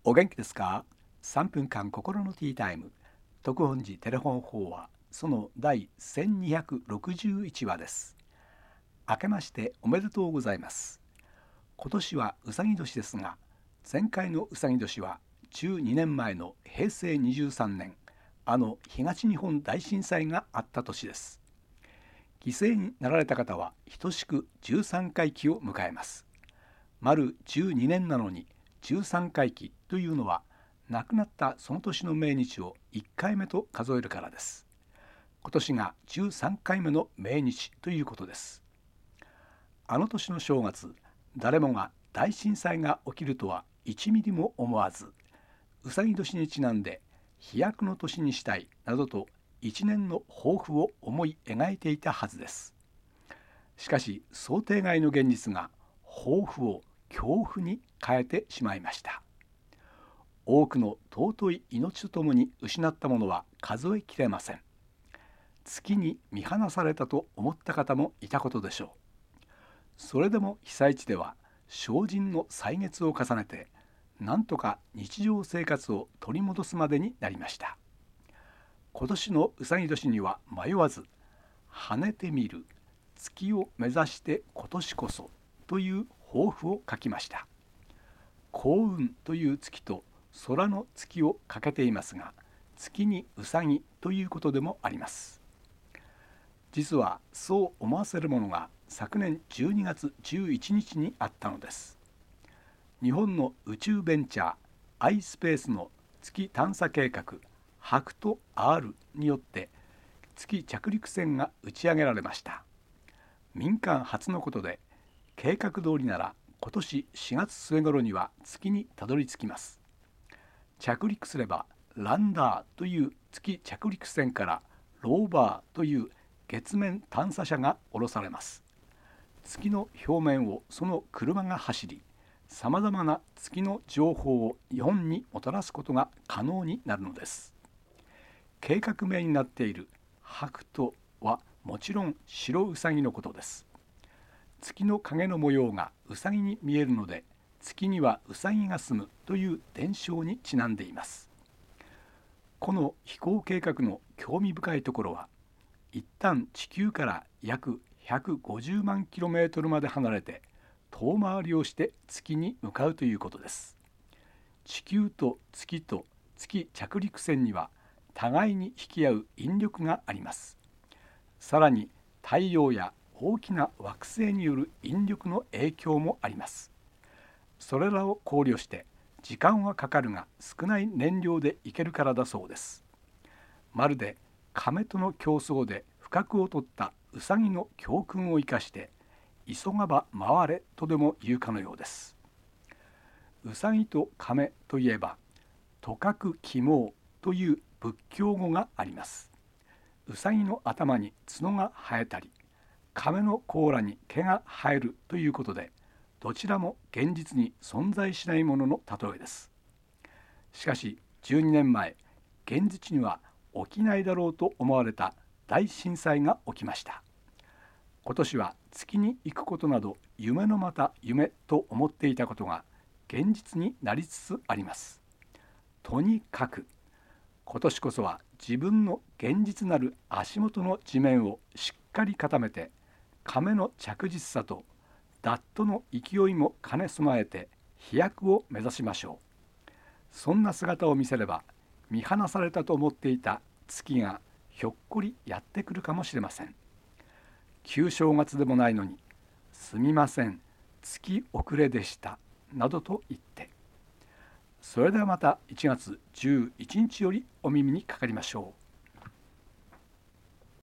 お元気ですか？3分間心のティータイム。特本寺テレフォン法話、その第1261話です。明けましておめでとうございます。今年はうさぎ年ですが、前回のうさぎ年は12年前の平成23年、東日本大震災があった年です。犠牲になられた方は等しく13回忌を迎えます。丸12年なのに13回忌というのは、亡くなったその年の命日を1回目と数えるからです。今年が13回目の命日ということです。あの年の正月、誰もが大震災が起きるとは1ミリも思わず、うさぎ年にちなんで飛躍の年にしたいなどと一年の抱負を思い描いていたはずです。しかし想定外の現実が抱負を恐怖に変えてしまいました。多くの尊い命とともに失ったものは数えきれません。月に見放されたと思った方もいたことでしょう。それでも被災地では精進の歳月を重ねて、なんとか日常生活を取り戻すまでになりました。今年のうさぎ年には迷わず、跳ねてみる月を目指して今年こそという抱負を書きました。幸運という月と空の月をかけていますが、月にうさぎということでもあります。実はそう思わせるものが昨年12月11日にあったのです。日本の宇宙ベンチャー iSpace の月探査計画ハクト R によって月着陸船が打ち上げられました。民間初のことで、計画通りなら今年4月末頃には月にたどり着きます。着陸すればランダーという月着陸船からローバーという月面探査車が下ろされます。月の表面をその車が走り、さまざまな月の情報を日本にもたらすことが可能になるのです。計画名になっているハクトはもちろん白ウサギのことです。月の影の模様がウサギに見えるので、月にはウサギが住むという伝承にちなんでいます。この飛行計画の興味深いところは、一旦地球から約150万キロメートルまで離れて遠回りをして月に向かうということです。地球と月着陸船には互いに引き合う引力があります。さらに太陽や大きな惑星による引力の影響もあります。それらを考慮して時間はかかるが少ない燃料で行けるからだそうです。まるで亀との競争で不覚を取ったウサギの教訓を生かして急がば回れとでも言うかのようです。ウサギと亀といえば、とかく起毛という仏教語があります。ウサギの頭に角が生えたり、亀の甲羅に毛が生えるということで、どちらも現実に存在しないものの例えです。しかし12年前、現実には起きないだろうと思われた大震災が起きました。今年は月に行くことなど夢のまた夢と思っていたことが現実になりつつあります。とにかく今年こそは自分の現実なる足元の地面をしっかり固めて、亀の着実さとダットの勢いも兼ね備えて飛躍を目指しましょう。そんな姿を見せれば、見放されたと思っていた月がひょっこりやってくるかもしれません。旧正月でもないのに、すみません、月遅れでしたなどと言って。それではまた1月11日よりお耳にかかりましょう。